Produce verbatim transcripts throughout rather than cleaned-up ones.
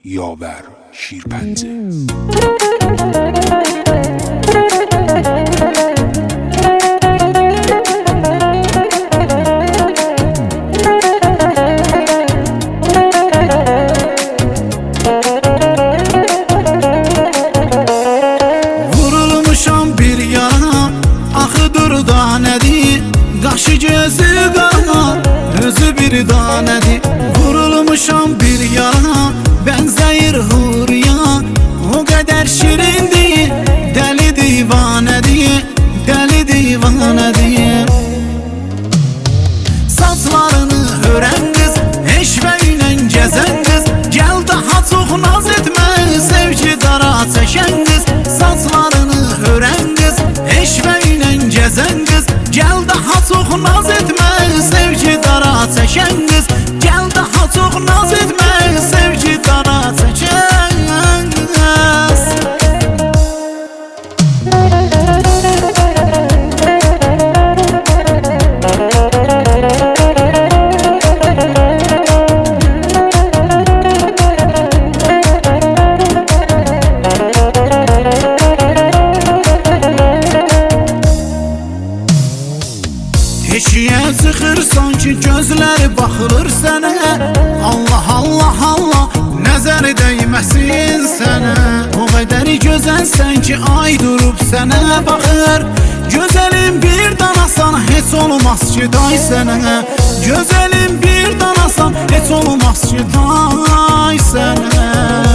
یاور شیرپنجه. Vurulmuşam bir yana, axıdır danədir, qaşı gözü qana, özü bir danədir. Vurulmuşam bir yana, bənzəyir hurya, o qədər şirindir, dəli divanədir, dəli divanədir. Saçlarını hörən qız, eşvəylə gəzən qız, gəl daha çox naz etmə, sevgi dara çəkən qız. Saçlarını hörən qız, eşvəylə gəzən qız, gəl daha çox naz etmə, sevgi dara çəkən qız. Gəl daha çox naz etmə, sevgi dara çəkən qız. Eşiyə çıxır sanki gözləri baxılır sənə. Allah Allah Allah, nəzər dəyməsin sənə. O qədər gözəlsən ki ay durub sənə baxır. Gözəlin bir danasan heç olmaz ki day sənə. Gözəlin bir danasan heç olmaz ki day sənə.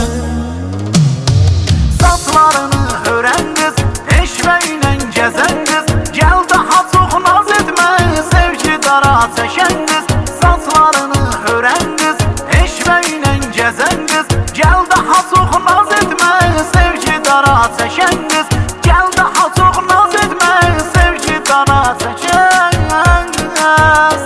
Saçlarını hörən qız, eşvəylə gəzən qız, gəl daha çox naz etmə, sevgi dara çəkən qız. Saçlarını hörən qız, eşvəylə gəzən qız, gəl daha çox naz etmə, sevgi dara çəkən qız. Gəl daha çox naz etmə, sevgi dara çəkən qız.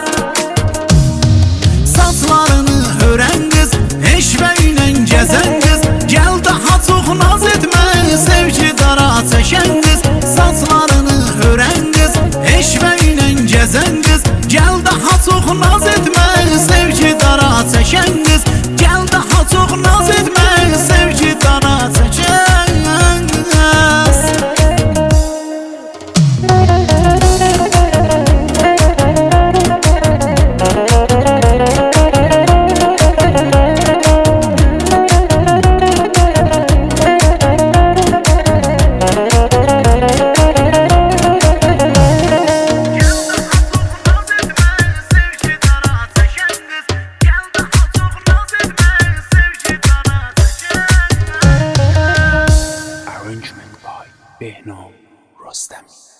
Saçlarını hörən qız, eşvəylə gəzən qız, gəl daha çox naz etmə, sevgi dara çəkən qız. Saçlarını hörən qız, eşvəylə gəzən qız, gəl daha çox naz etmə, sevgi dara çəkən qız. Gəl daha çox naz etmə, sevgi dara çəkən qız. Arrangement by Behnam Rostam.